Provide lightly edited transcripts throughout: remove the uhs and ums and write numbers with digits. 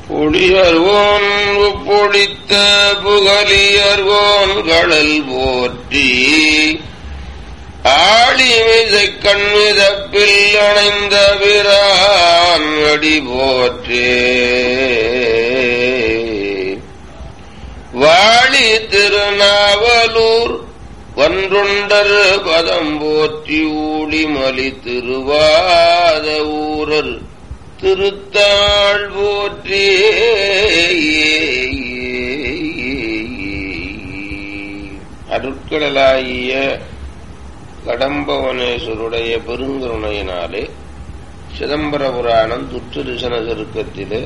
பொழியர்வோன் பொழித்த புகழியர்வோன் கடல் போற்றி ஆளிமிசை கண்மிதப்பில் அணைந்த பிரான் அடி போற்றே வாழி திருநாவலூர் ஒன்றுண்டர் பதம் போற்றி ஊழிமலி திருவாத ஊரர் திருத்தாள் போற்றி அருட்கடலாகிய கடம்பவனேஸ்வருடைய பெருங்கருணையினாலே சிதம்பர புராணம் துற்றுரிசன சருக்கத்திலே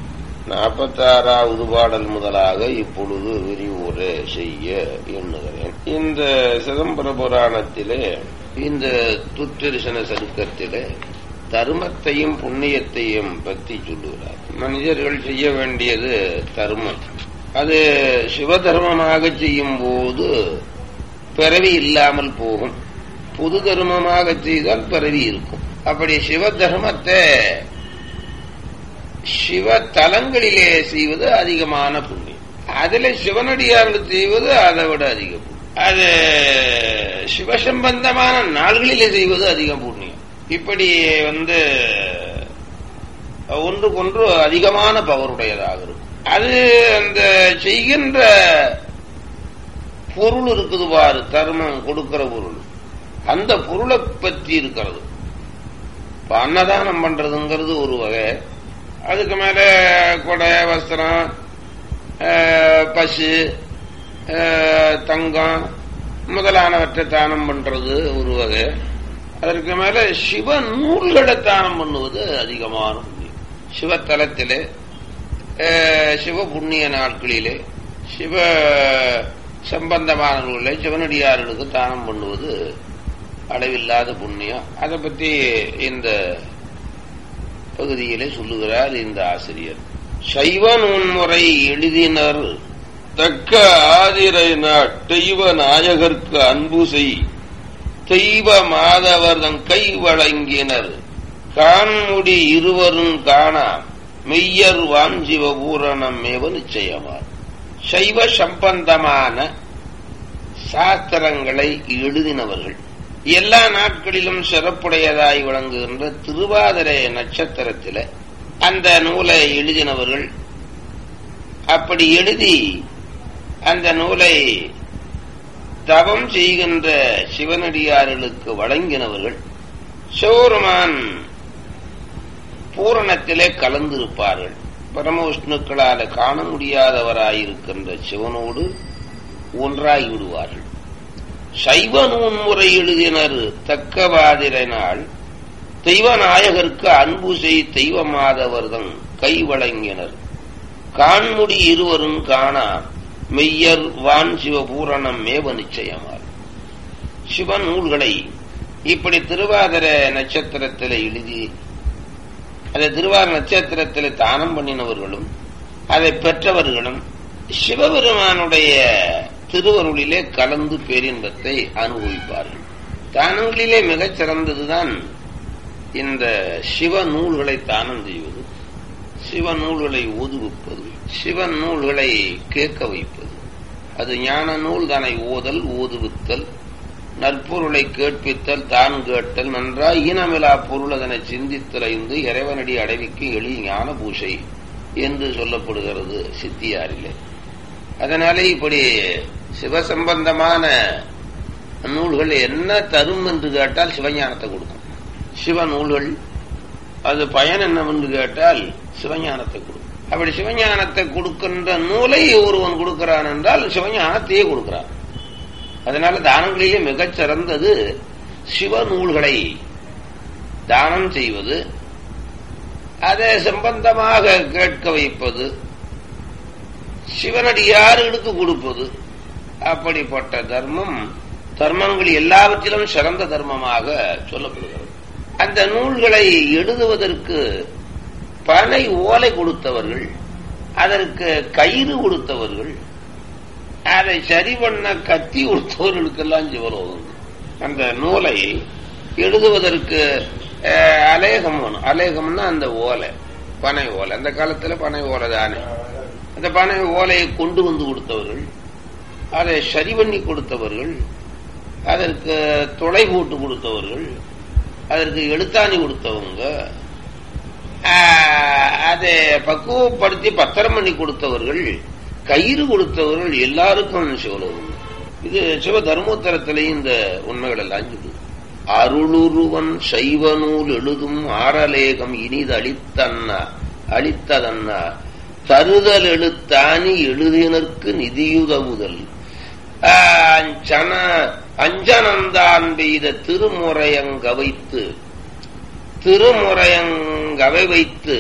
46வது பாடல் முதலாக இப்பொழுது விரிவுரை செய்ய எண்ணுகிறேன். இந்த சிதம்பர புராணத்திலே இந்த துற்றுரிசன சருக்கத்திலே தர்மத்தையும் புண்ணியத்தையும் பற்றி சொல்லுகிறார். மனிதர்கள் செய்ய வேண்டியது தர்மம். அது சிவதர்மமாக செய்யும் போது பிறவி இல்லாமல் போகும். புது தர்மமாக செய்தால் பிறவி இருக்கும். அப்படி சிவ தர்மத்தை சிவ தலங்களிலே செய்வது அதிகமான புண்ணியம். அதுல சிவனடியார்கள் செய்வது அதை விட அதிகம். அது சிவசம்பந்தமான நாள்களிலே செய்வது அதிகம் புண்ணியம். இப்படி ஒன்றுக்கொன்று அதிகமான பவருடையதாக இருக்கும். அது அந்த செய்கின்ற பொருள் இருக்குது பாரு, தர்மம் கொடுக்கிற பொருள், அந்த பொருளை பற்றி இருக்கிறது. இப்ப அன்னதானம் பண்றதுங்கிறது ஒரு வகை. அதுக்கு மேல கொடை, வஸ்திரம், பசு, தங்கம் முதலானவற்றை தானம் பண்றது ஒரு வகை. அதற்கு மேல சிவ நூல்களை தானம் பண்ணுவது அதிகமான புண்ணியம். சிவத்தலத்திலே சிவ புண்ணிய நாட்களிலே சிவ சம்பந்தமான நூலை சிவனடியார்களுக்கு தானம் பண்ணுவது அளவில்லாத புண்ணியம். அதை பற்றி இந்த பகுதியிலே சொல்லுகிறார் இந்த ஆசிரியர். சைவ நூன்முறை எழுதினர் தக்க ஆதிரை தெய்வ நாயகர்க்கு அன்பு செய் தெய்வ மாதவர்தம் கை வழங்கினர் காண்முடி இருவரும் காணாம் மெய்யர் வான் சிவபூரணம் மேவ நிச்சயமார். சைவ சம்பந்தமான சாஸ்திரங்களை எழுதினவர்கள், எல்லா நாட்களிலும் சிறப்புடையதாய் விளங்குகின்ற திருவாதிரை நட்சத்திரத்தில அந்த நூலை எழுதினவர்கள். அப்படி எழுதி அந்த நூலை தவம் செய்கின்ற சிவனடியார்களுக்கு வழங்கினவர்கள் சிவபெருமான் பூரணத்திலே கலந்திருப்பார்கள். பரமவிஷ்ணுக்களால காண முடியாதவராயிருக்கின்ற சிவனோடு ஒன்றாகி விடுவார்கள். சைவ நூன்முறை எழுதினர் தக்கவாதிரை நாள் தெய்வநாயகருக்கு அன்பு செய் தெய்வ மாதவர்தம் கை வழங்கினர் காண்முடி இருவரும் காணா மெய்யர் வான் சிவபூரணம் மேவ நிச்சயமார். சிவ நூல்களை இப்படி திருவாதிர நட்சத்திரத்தில் எழுதி அதை திருவாதிர நட்சத்திரத்தில் தானம் பண்ணினவர்களும் அதை பெற்றவர்களும் சிவபெருமானுடைய திருவருளிலே கலந்து பேரின்பத்தை அனுபவிப்பார்கள். தானங்களிலே மிகச் சிறந்ததுதான் இந்த சிவ நூல்களை தானம் செய்வது, சிவ நூல்களை ஓதுவிப்பது, சிவ நூல்களை கேட்க வைப்பது. அது ஞான நூல் தானை ஓதல் ஓதுவித்தல் நற்பொருளை கேட்பித்தல் தான் கேட்டல் நன்றாய் ஈனமிலா பொருள் அதனை சிந்தித்தல் ஐந்து இறைவனடி அடைவிக்கு எளிய ஞான பூசை என்று சொல்லப்படுகிறது சித்தியாரிலே. அதனாலே இப்படி சிவசம்பந்தமான நூல்கள் என்ன தரும் என்று கேட்டால் சிவஞானத்தை கொடுக்கும். சிவ நூல்கள் அது பயன் என்னவென்று கேட்டால் சிவஞானத்தை கொடுக்கும். அப்படி சிவஞானத்தை கொடுக்கின்ற நூலை ஒருவன் கொடுக்கிறான் என்றால் சிவஞானத்தையே கொடுக்கிறான். அதனால தானங்களிலே மிகச் சிறந்தது சிவ நூல்களை தானம் செய்வது, அதை சம்பந்தமாக கேட்க வைப்பது, சிவனடியார்களுக்கு கொடுப்பது. அப்படிப்பட்ட தர்மம் தர்மங்கள் எல்லாவற்றிலும் சிறந்த தர்மமாக சொல்லப்படுகிறது. அந்த நூல்களை எழுதுவதற்கு பனை ஓலை கொடுத்தவர்கள், அதற்கு கயிறு கொடுத்தவர்கள், அதை சரி பண்ண கத்தி கொடுத்தவர்களுக்கெல்லாம் சிவலோகம். அந்த நூலை எழுதுவதற்கு அலேகம் வேணும். அலேகம்னா அந்த ஓலை, பனை ஓலை. அந்த காலத்துல பனை ஓலை தானே. அந்த பனை ஓலையை கொண்டு வந்து கொடுத்தவர்கள், அதை சரி பண்ணி கொடுத்தவர்கள், அதற்கு துளை போட்டு கொடுத்தவர்கள், அதற்கு எழுத்தாணி கொடுத்தவங்க, அதை பக்குவப்படுத்தி பத்திரம் பண்ணி கொடுத்தவர்கள், கயிறு கொடுத்தவர்கள், எல்லாருக்கும் சிவலோகம். இது சிவ தர்மோத்தரத்திலேயும் இந்த உண்மைகள் எல்லாம் சொல்லுது. அருளுருவன் சைவநூல் எழுதும் ஆரலேகம் இனிது அளித்ததன்னா தருதல் எழுத்தாணி எழுதினருக்கு நிதியுதவுதல் அஞ்சனந்தான் பெய்த திருமுறையங்கவை வைத்து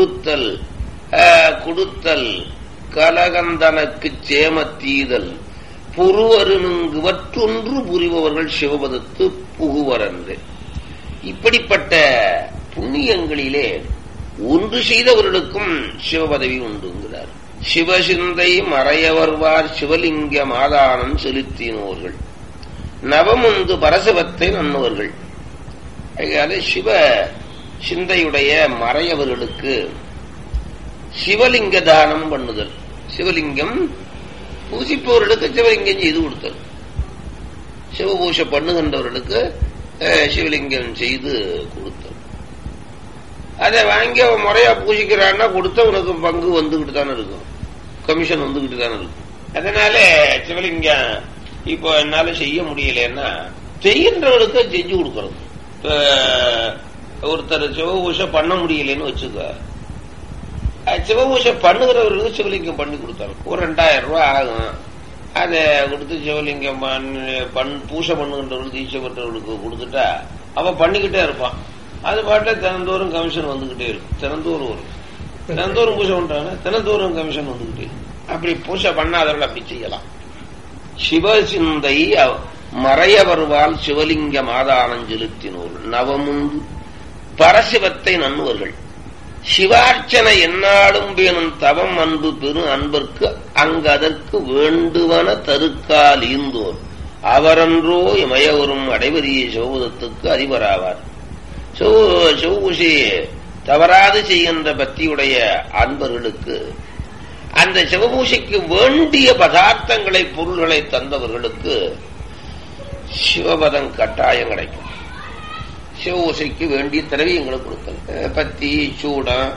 கொடுத்தல் கலகந்தனக்கு சேமத்தீதல் புருவருங்குவற்றொன்று புரிபவர்கள் சிவபதத்து புகுவரன்று. இப்படிப்பட்ட புண்ணியங்களிலே ஒன்று செய்தவர்களுக்கும் சிவபதவி உண்டுங்கிறார். சிவசிந்தை மறையவர்வார் சிவலிங்க மாதானம் செலுத்தினோர்கள் நவமுந்து பரசவத்தை நன்னுவர்கள். அதே சிவ சிந்தையுடைய மறையவர்களுக்கு சிவலிங்க தானம் பண்ணுதல், சிவலிங்கம் பூசிப்பவர்களுக்கு சிவலிங்கம் செய்து கொடுத்தல், சிவபூஷை பண்ணுகின்றவர்களுக்கு சிவலிங்கம் செய்து கொடுத்தல். அதை வாங்கி அவன் முறையா பூஜிக்கிறான்னா கொடுத்த உனக்கு பங்கு வந்துகிட்டு தானே இருக்கும், கமிஷன் வந்துகிட்டு தானே இருக்கும். அதனால சிவலிங்கம் இப்போ என்னால செய்ய முடியலன்னா செய்கின்றவர்களுக்கு செஞ்சு கொடுக்கறது. ஒருத்தர் சிவபூஷை பண்ண முடியலன்னு வச்சுக்க, சிவபூஷை பண்ணுகிறவர்களுக்கு சிவலிங்கம் பண்ணி கொடுத்தாரு. ஒரு 2000 ரூபாய் ஆகும். அதை கொடுத்து சிவலிங்கம் பூசை பண்ணுகின்றவர்களுக்கு தீட்சை பெற்றவர்களுக்கு கொடுத்துட்டா அவன் பண்ணிக்கிட்டே இருப்பான். அது பாட்டுல தினந்தோறும் கமிஷன் வந்துகிட்டே இருக்கும். தினந்தோறும் பூஜை பண்றாங்க, தினந்தோறும் கமிஷன் வந்துகிட்டே இருக்கும். அப்படி பூஜை பண்ணாதவர்கள் அப்படி செய்யலாம். சிவசிந்தை மறையவர்வால் சிவலிங்க மாதானம் செலுத்தினோர்கள் நவமுந்து பரசிவத்தை நன்னுவர்கள் சிவார்ச்சனை என்னாலும் வேணும் தவம் அன்பு பெரும் அன்பர்க்கு அங்கு அதற்கு வேண்டுவன தருக்கால் ஈந்தோர் அவரன்றோ இமயவரும் அடைவதியை சிவபதத்துக்கு அதிபராவார். சிவபூஷை தவறாது செய்கின்ற பக்தியுடைய அன்பர்களுக்கு அந்த சிவபூஷைக்கு வேண்டிய பதார்த்தங்களை பொருள்களை தந்தவர்களுக்கு சிவபதம் கட்டாயம் கிடைக்கும். சிவபூசைக்கு வேண்டிய திரவியங்களை கொடுத்தல், பத்தி, சூடம்,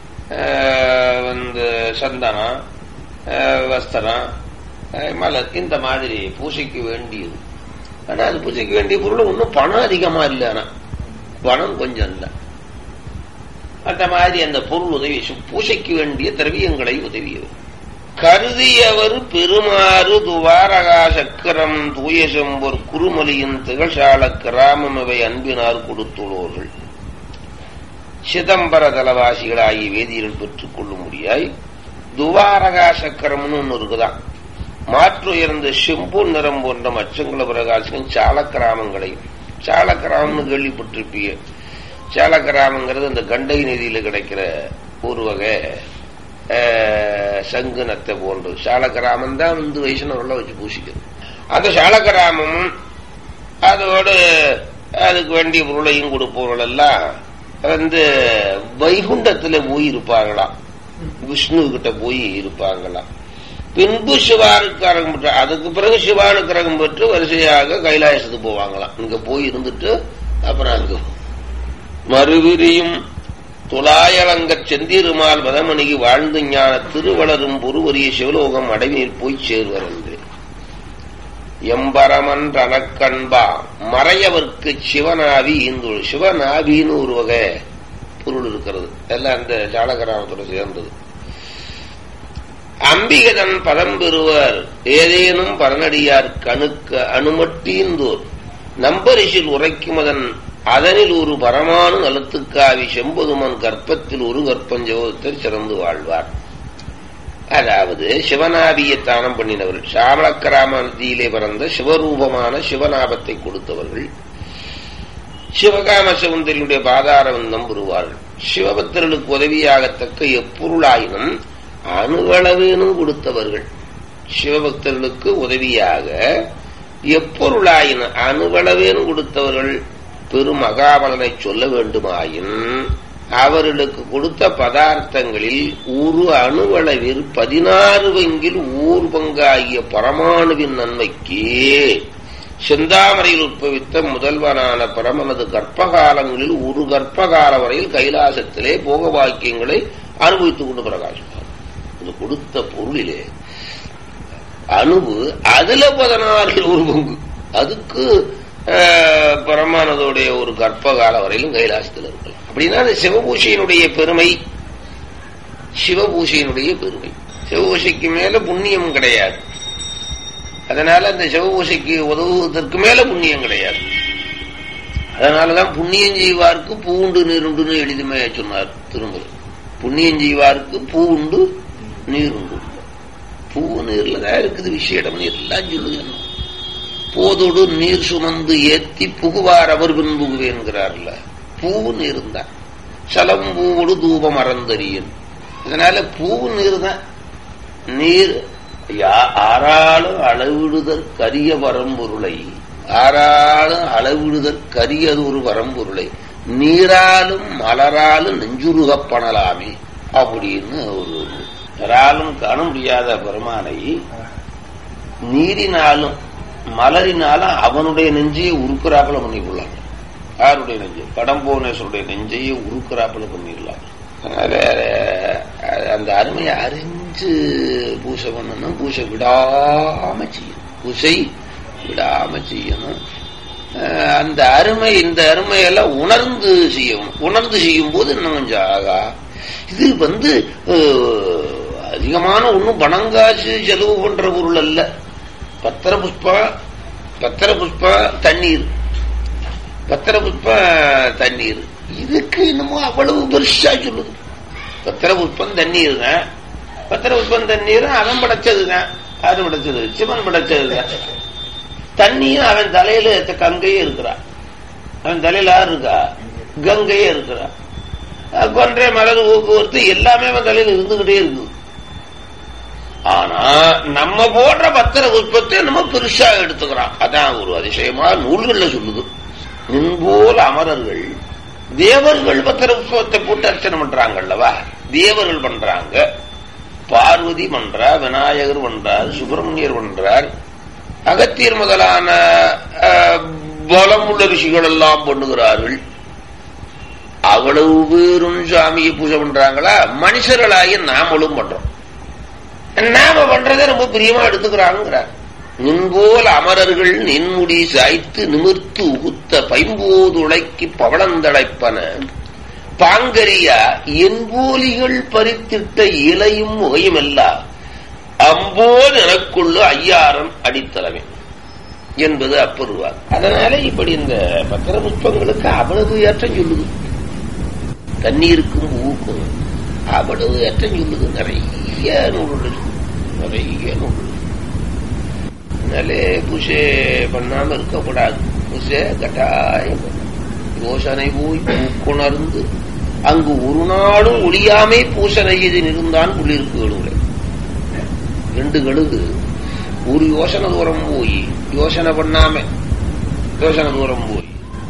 சந்தனம், வஸ்திரம், மலர், இந்த மாதிரி பூசைக்கு வேண்டியது. ஆனா அது பூசைக்கு வேண்டிய பொருள் ஒன்றும் பணம் அதிகமா இல்லை, ஆனா பணம் கொஞ்சம் இல்லை. அந்த மாதிரி அந்த பொருள் உதவி பூசைக்கு வேண்டிய திரவியங்களை உதவியவர். கருதியவர் பெருமாறு துவாரகா சக்கரம் தூயசம்பர் குருமலியின் திகழ்சால கிராமம் இவை அன்பினார் கொடுத்துள்ளோர்கள். சிதம்பர தலவாசிகளாகிய வேதியர்கள் பெற்றுக் கொள்ளும்படியாய் துவாரகா சக்கரம்னு ஒன்னு இருக்குதான். மாற்று உயர்ந்த செம்பு நிறம் போன்ற மச்சங்கள பிரகாசிக்கும் சால கிராமங்களையும், சால கிராமம்னு கேள்விப்பட்டிருப்பீங்க. சால கிராமங்கிறது அந்த கண்டகி நதியில கிடைக்கிற ஒரு வகை சங்கு நத்தை போன்றது. சால கிராமம் தான் வைஷ்ணவர்களை வச்சு பூசிக்கிறது. அந்த சால கிராமமும் அதோடு அதுக்கு வேண்டிய பொருளையும் கொடுப்பவர்கள் எல்லாம் வைகுண்டத்துல போய் இருப்பாங்களாம், விஷ்ணு கிட்ட போய் இருப்பாங்களாம். பின்பு சிவானுக்கரகம் பெற்று, அதுக்கு பிறகு சிவானுக்கரகம் பெற்று வரிசையாக கைலாயத்துக்கு போவாங்களாம். இங்க போய் இருந்துட்டு அப்புறம் அங்க மறுவிரியும் துலாயலங்க செந்திருமால் மதமணிக்கு வாழ்ந்து ஞான திருவளரும் பொறுவரிய சிவலோகம் அடைவில் போய் சேர்வர் என்று எம்பரமன் தனக்கண்பா மறையவர்க்கு சிவநாவி இந்து. சிவநாவின்னு ஒரு வகை பொருள் இருக்கிறது, எல்லாம் அந்த ஜாலகிராமத்தோட சேர்ந்தது. அம்பிகதன் பதம் பெறுவர் ஏதேனும் பரநடியார் கணுக்க அணுமட்டீந்தோர் நம்பரிசில் உரைக்கும் அதனில் ஒரு பரமானு நலத்துக்காவி செம்பதுமன் கற்பத்தில் ஒரு கற்பஞ்சோதத்தில் சிறந்து வாழ்வார். அதாவது சிவநாபியை தானம் பண்ணினவர்கள், சாமளக்கிராம நதியிலே பிறந்த சிவரூபமான சிவநாபத்தை கொடுத்தவர்கள் சிவகாம சிவந்தனுடைய பாதாரவந்தம் பெறுவார்கள். சிவபக்தர்களுக்கு உதவியாகத்தக்க எப்பொருளாயினும் அணுவளவேனும் கொடுத்தவர்கள். சிவபக்தர்களுக்கு உதவியாக எப்பொருளாயினும் அணுவளவேனும் கொடுத்தவர்கள் பெரும் மகாபலனை சொல்ல வேண்டுமாயின் அவர்களுக்கு கொடுத்த பதார்த்தங்களில் ஒரு அணுவளவில் 16 பங்கில் ஊர் பங்காகிய பரமாணுவின் நன்மைக்கு செந்தாமரையில் உற்பவித்த முதல்வனான பரமனது கற்பகாலங்களில் ஒரு கற்பகால வரையில் கைலாசத்திலே போக வாக்கியங்களை அனுபவித்துக் கொண்டு பிரகாசிப்பார். இது கொடுத்த பொருளிலே அணுவு அதுல 16 ஒரு பங்கு, அதுக்கு பரமானதோடைய ஒரு கற்பகால வரையிலும் கைலாசத்தில் இருக்கலாம். அப்படின்னா அது சிவபூஷையினுடைய பெருமை. சிவபூஷையினுடைய பெருமை. சிவபூஷைக்கு மேல புண்ணியம் கிடையாது. அதனால அந்த சிவபூஷைக்கு உதவுவதற்கு மேல புண்ணியம் கிடையாது. அதனாலதான் புண்ணியம் செய்வார்க்கு பூண்டு நீருண்டுன்னு எளிதுமே சொன்னார் திருமூலர். புண்ணியம் செய்வார்க்கு பூண்டு நீருண்டு. பூ நீர்ல தான் இருக்குது, விஷயம் எல்லாம் சொல்லுங்க. போதோடு நீர் சுமந்து ஏத்தி புகுவார் அவர் பின் புகுவேன்கிறார்ல. பூ நீர் தான். சலம் பூவோடு தூபம் அறந்தறியன். இதனால பூ நீர் தான். நீர் ஆறாளும் அளவிடுதற்கரிய வரம்பொருளை, ஆறாளும் அளவிடுதற்கரியது ஒரு வரம்பொருளை நீராலும் மலராலும் நெஞ்சுருகப்பணலாமே அப்படின்னு ஒரு யாராலும் காண முடியாத பெருமானை நீரினாலும் மலரினாலும் அவனுடைய நெஞ்சையை உருக்குறாப்புல பண்ணிக்கொள்ளாங்க. யாருடைய நெஞ்சை? கடம்போனேஸ்வருடைய நெஞ்சையை உருக்குறாப்புல பண்ணிடலாம். அதனால அந்த அருமையை அறிஞ்சு பூசை பண்ணணும். பூசை விடாம செய்யணும். பூசை விடாம செய்யணும். அந்த அருமை, இந்த அருமையெல்லாம் உணர்ந்து செய்யணும். உணர்ந்து செய்யும் போது இன்னும் கொஞ்சம் ஆகா. இது அதிகமான ஒன்னும் பணங்காசு செலவு பண்ற பொருள் அல்ல. பத்திர புஷ்பம் தண்ணீர், பத்திர புஷ்பம் தண்ணீர். இதுக்கு என்னமோ அவ்வளவு பெருசா சொல்லுது. பத்திர புஷ்பம் தண்ணீர் தான். பத்திர புஷ்பம் தண்ணீர் அவன் படைச்சதுதான். யாரு படைச்சது? சிவன் படைச்சதுதான். தண்ணியும் அவன் தலையில கங்கையே இருக்கிறான். அவன் தலையில யாரு இருக்கா? கங்கையே இருக்கிறான். கொன்றை மலர் போக்குவரத்து எல்லாமே அவன் தலையில இருந்துகிட்டே இருக்குது. ஆனா நம்ம போடுற பத்திர புஷ்பத்தை நம்ம பெருசா எடுத்துக்கிறான். அதான் ஒரு அதிசயமா நூல்கள்ல சொல்லுது. முன்போல் அமரர்கள் தேவர்கள் பத்திர புஷ்பத்தை போட்டு அர்ச்சனை பண்றாங்கல்லவா? தேவர்கள் பண்றாங்க, பார்வதி பண்றார், விநாயகர் பண்றார், சுப்பிரமணியர் பண்றார், அகத்தியர் முதலான பலமுள்ள ரிஷிகள் எல்லாம் பண்ணுகிறார்கள். அவ்வளவு பேரும் சாமியை பூஜை பண்றாங்களா? மனுஷர்களாகிய நாமளும் பண்றோம். நாம பண்றதை ரொம்ப பிரியமா எடுத்துக்கிறாங்கிறார். நின்போல் அமரர்கள் நின்முடி சாய்த்து நிமிர்த்து உகுத்த பைம்போது உழைக்கி பவளந்தழைப்பன பாங்கரியா என்போலிகள் பறித்திட்ட இலையும் முகையும் எல்லாம் அம்போது எனக்குள்ள ஐயாரன் அடித்தளவே என்பது அப்பருவார். அதனால இப்படி இந்த பத்திர புஷ்பங்களுக்கு அவ்வளவு ஏற்றம் சொல்லுது. தண்ணீருக்கும் பூவுக்கும் அவ்வளவு ஏற்றம் சொல்லுது. நிறைய நூல்கள், நிறைய நூல்கள். அதனாலே பூசை பண்ணாம இருக்கக்கூடாது. பூசை கட்டாயம் யோசனை போய் பூக்குணர்ந்து அங்கு ஒரு நாளும் ஒளியாமே பூசனை செய்து இருந்தான் குளிர்க்கு கழுவுல. 2 கழுகு ஒரு யோசனை தூரம் போய் யோசனை பண்ணாம யோசனை தூரம் போய்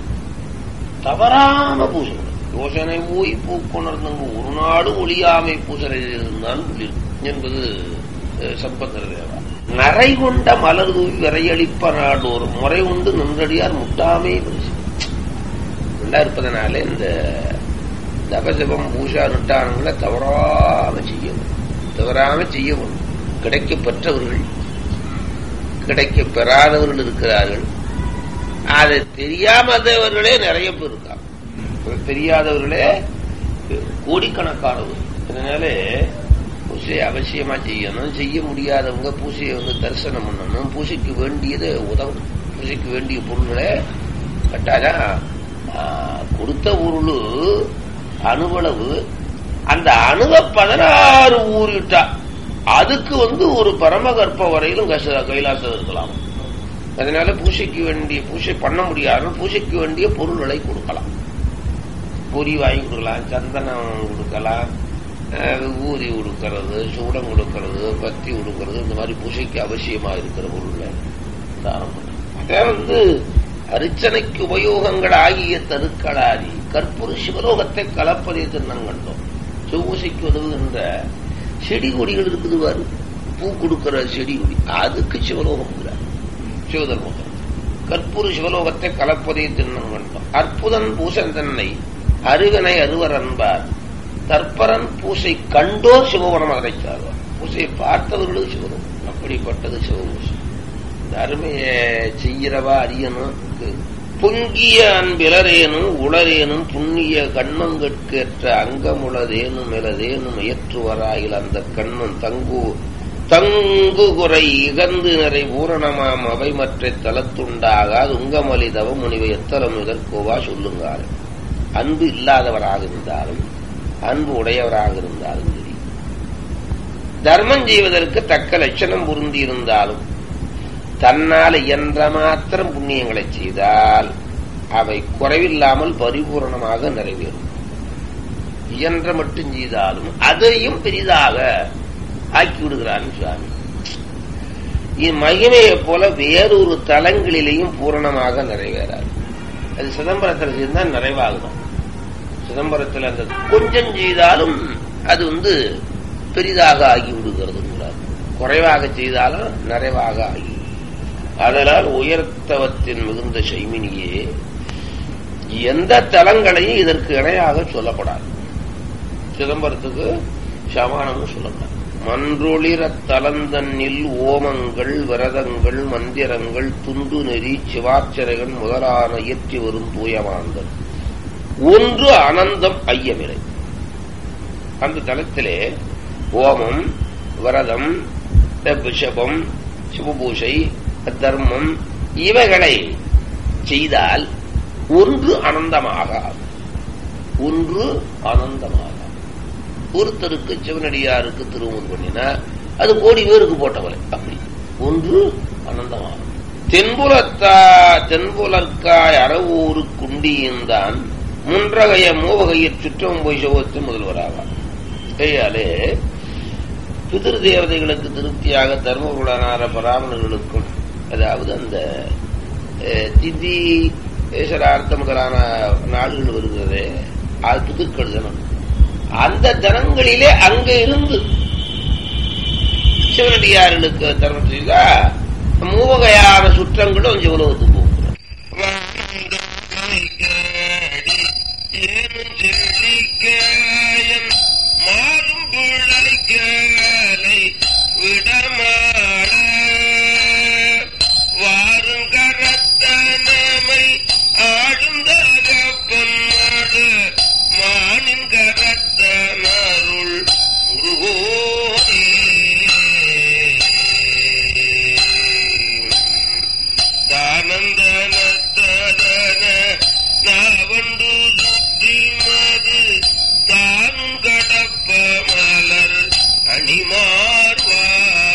தவறாம பூசை யோசனை போய் பூக்குணர்ந்தங்கு ஒரு நாடும் ஒளியாமை பூசனை செய்திருந்தான் குளிர் என்பது சம்பந்தர் தேவா. நரை கொண்ட மலர் தூவி விரையளிப்ப நாடோர் முறை உண்டு நின்றடியார் முட்டாமே இருப்பதனால இந்த தபசபம் பூஷா நுட்டானங்களை தவறாம செய்யணும். தவறாம செய்யணும். கிடைக்க பெற்றவர்கள், கிடைக்க பெறாதவர்கள் இருக்கிறார்கள். அதை தெரியாமதவர்களே நிறைய பேர் இருக்காங்க. தெரியாதவர்களே கோடிக்கணக்கானவர். அதனால பூசையை அவசியமா செய்யணும். செய்ய முடியாதவங்க பூசையை தரிசனம் பண்ணணும். பூசைக்கு வேண்டியதை உதவணும். பூசைக்கு வேண்டிய பொருள்களை கட்டாதான் கொடுத்த பொருள் அணுவளவு. அந்த அணுவ 16 ஊறிட்டா அதுக்கு ஒரு பரமகற்ப வரையிலும் கைலாசம் இருக்கலாம். அதனால பூசைக்கு வேண்டிய பூசை பண்ண முடியாது. பூசைக்கு வேண்டிய பொருள்களை கொடுக்கலாம். பொறி வாங்கி கொடுக்கலாம், சந்தனம் கொடுக்கலாம், ஊதி கொடுக்கறது, சூடம் கொடுக்கறது, பத்தி கொடுக்கறது, இந்த மாதிரி பூசைக்கு அவசியமா இருக்கிற பொருள்ல தானம் பண்ண. அதே அர்ச்சனைக்கு உபயோகங்கள் ஆகிய தருக்களாதி கற்பூர சிவலோகத்தை கலப்பதை தின்னம் கண்டோம். சிவபூசைக்கு உதவுகின்ற செடி கொடிகள் இருக்குது பாரு, பூ கொடுக்கிற செடி கொடி, அதுக்கு சிவலோகம் சிவதர்மம். கற்பூர சிவலோகத்தை கலப்பதை தின்னம் கண்டோம். அற்புதன் பூசன் தன்னை அருகனை அருவர் அன்பார் தற்பரன் பூசை கண்டோர் சிவவனம் அடைத்தார்கள். பூசையை பார்த்தவர்களுக்கு சிவலோகம். அப்படிப்பட்டது சிவபூசை. இந்த அருமையை செய்கிறவா அறியணும். பொங்கிய அன்பிலரேனும் உளரேனும் புண்ணிய கண்மங்கட்கேற்ற அங்கமுளதேனும் இலதேனும் இயற்றுவராயில் அந்த கண்மன் தங்கு குறை இகந்து நிறை பூரணமாம் அவை மற்ற தலத்துண்டாகாது உங்கமலி தவ முனிவை எத்தலம் இதற்கோவா சொல்லுங்காரு. அன்பு இல்லாதவராக இருந்தாலும் அன்பு உடையவராக இருந்தாலும் சரி, தர்மம் செய்வதற்கு தக்க லட்சணம் பொருந்தி இருந்தாலும் தன்னால் இயன்ற மாத்திரம் புண்ணியங்களை செய்தால் அவை குறைவில்லாமல் பரிபூர்ணமாக நிறைவேறும். இயன்ற மட்டும் செய்தாலும் அதையும் பெரிதாக ஆக்கி விடுகிறான் சுவாமி. மகிமையை போல வேறொரு தலங்களிலேயும் பூரணமாக நிறைவேறாது. அது சிதம்பரத்தில் செய்தால் நிறைவாகணும். சிதம்பரத்தில் அந்த கொஞ்சம் செய்தாலும் அது பெரிதாக ஆகி விடுகிறது. குறைவாக செய்தாலும் நிறைவாக ஆகி. அதனால் உயர்த்தவத்தின் மிகுந்த சைமினியே எந்த தலங்களையும் இதற்கு இணையாக சொல்லப்படாது. சிதம்பரத்துக்கு சமானமும் சொல்லப்படாது. மன்றொளிர தலந்தன்னில் ஓமங்கள் விரதங்கள் மந்திரங்கள் துண்டு நெறி சிவாச்சரைகள் முதலான இயற்றி வரும் தூயமாந்தல் ஒன்று அனந்தம் ஐயமில்லை. அந்த தலத்திலே ஓமம் விரதம் பிஷபம் சிவபூஷை தர்மம் இவைகளை செய்தால் ஒன்று அனந்தமாக ஒருத்தருக்கு சிவனடியாருக்கு திருமணம் பண்ணினா அது கோடி பேருக்கு போட்டவரை அப்படி ஒன்று அனந்தமாகும். தென்புலற்காய் அறவூரு குண்டியந்தான் முன்றகைய மூவகையற் சுற்றம் போய் சோகத்து முதல்வராவார். கையாலே பிதிரு தேவதைகளுக்கு திருப்தியாக தர்மபுராணார பராமணர்களுக்கும், அதாவது அந்த திதி சிரார்த்த முதலான நாடுகள் வருகிறதே அது பிதிர்கள் தினம். அந்த தினங்களிலே அங்க இருந்து சிவனடியார்களுக்கு தர்மம் செய்தா மூவகையான சுற்றங்களும் சிவலோகத்துக்கு போகிறார். மாறும் பிழைக்கலை விடமாட வாரும் கரத்தனமை ஆடுந்தகப்பன் நாடு மானின் கரத்தனருள் முருகோனே தானந்தனத்தன நாவண்டு சுற்றி மது தானும் கடப்ப மலர் அணிமார்வா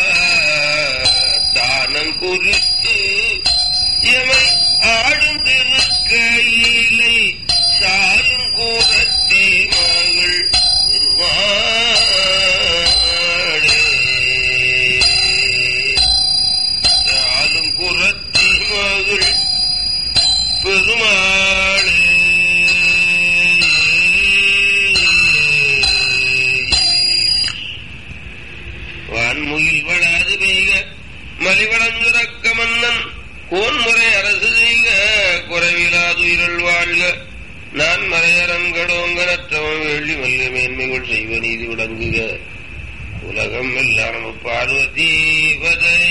தானம் குறித்து எமை ஆடும் திருக்கையிலை சாரும் கூறத்தே மகள் பெருமாளே சாலும் கூறத்தே மகள் பெருமாளே வான்முகில் வளாது பெய்க மலிவளஞ்சுரக்க மன்னன் கோன்முறை அரசு செய்க குறைவிலாது உயிரல் வாழ்க நான் மறையரங்கடோங்கனற்றவன் வெள்ளி மல்ல மேன்மைகள் செய்வ நீதி விளங்குக உலகம் எல்லாம் பார்வதி பதே.